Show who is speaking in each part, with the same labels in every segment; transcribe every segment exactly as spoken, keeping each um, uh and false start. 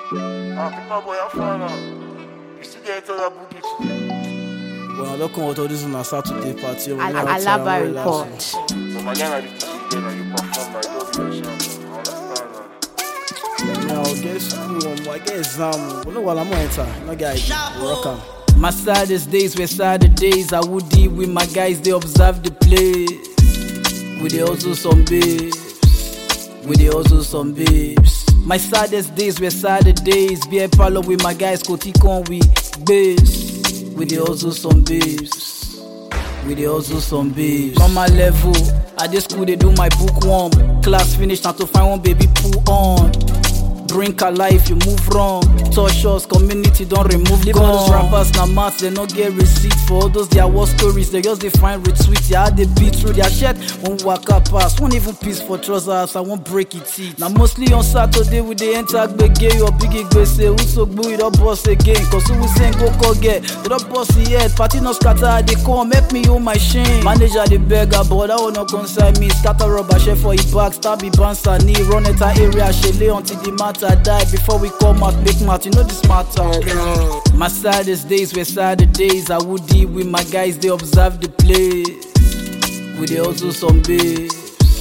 Speaker 1: Ah, putain, boy, I'm fine now. You still get into that boogie today?
Speaker 2: Well, I don't come out of this on a Saturday party.
Speaker 3: Al- Alaba report.
Speaker 1: So my gang I need to see again and you perform like don't be yourself. I understand that.
Speaker 2: Yeah, I'll get school, um, I get exam. But no, while I'm on enter, no guy, rock am.
Speaker 4: My saddest days were sadder days. I would deal with my guys, they observe the place. We dey also some babes. We dey also some babes. My saddest days were sadder days. Beer parlor with my guys, Kotikon we babes. We dey also some babes. We dey also some babes. On my level, at this school they do my bookworm. Class finished, now to find one baby pull on. Drink a life, you move wrong. Touch us, community don't remove Leave all those rappers na maths, they no get receipt. For all those their war stories, they just define retweet. Yeah, they beat through their shit. One waka pass, one even piece for trousers, I won't break it teeth. Now mostly on Saturday we dey enter gbege or big gbese. Who so gboo, it don't boss again. Cause who we saying go call get, they don't boss yet. Party no scatter, they come, help me hold my shame. Manager the beggar, but that will not concern me. Scatter rubber, chef for his back, stab the bouncer knee. Run at her area, she lay until the matter die. Before we come out, make math, you know this matter. My saddest days were sadder days. I would deal with my guys, they observe the place. We dey also some babes.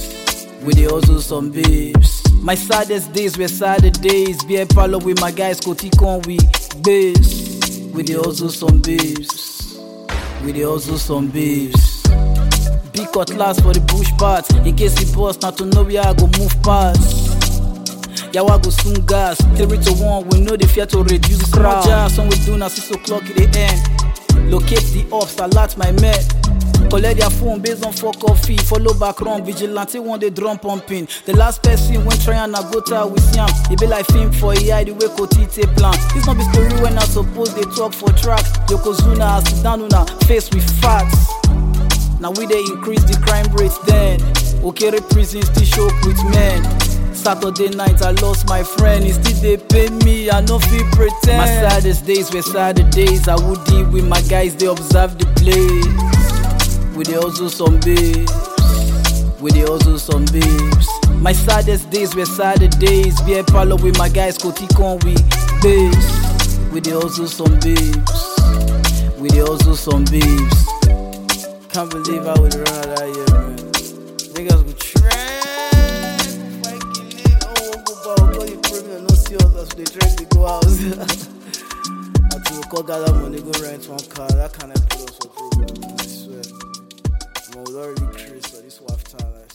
Speaker 4: We dey also some babes. My saddest days were sadder days. Beer parlor with my guys, Kotikon we babes. We dey also some babes. We dey also some babes. Big cutlass for the bush part. In case the boss not to know where I go move past. Yawa go soon gas, three to one, we know the fear to reduce crowd. Jazz, when we do now six o'clock in the end. Locate the ops, alert my men. Collect their phone based on four coffee. Follow back wrong, vigilante one day drum pumping. The last person when trying to go to with Siam. It be like film for A I, the way Kotite plan. This not be story when I suppose they talk for track. Yokozuna, sit down on face with facts. Now we they increase the crime rates then. Okere prison still show up with men. Saturday night I lost my friend, he still they pay me, I no fit pretend. My saddest days were sadder days. I would deal with my guys, they observe the place. We dey also some babes. We dey also some babes. My saddest days were sadder days. Beer parlor with my guys, Kotikon we babes. We dey also some babes. We dey also some babes.
Speaker 2: Can't believe I would run out that year, man. Niggas go trend. As they try to go out. I to go gather money, go rent one car. That kind of put us for problem. I swear. I'm already crazy for this wife time. Like,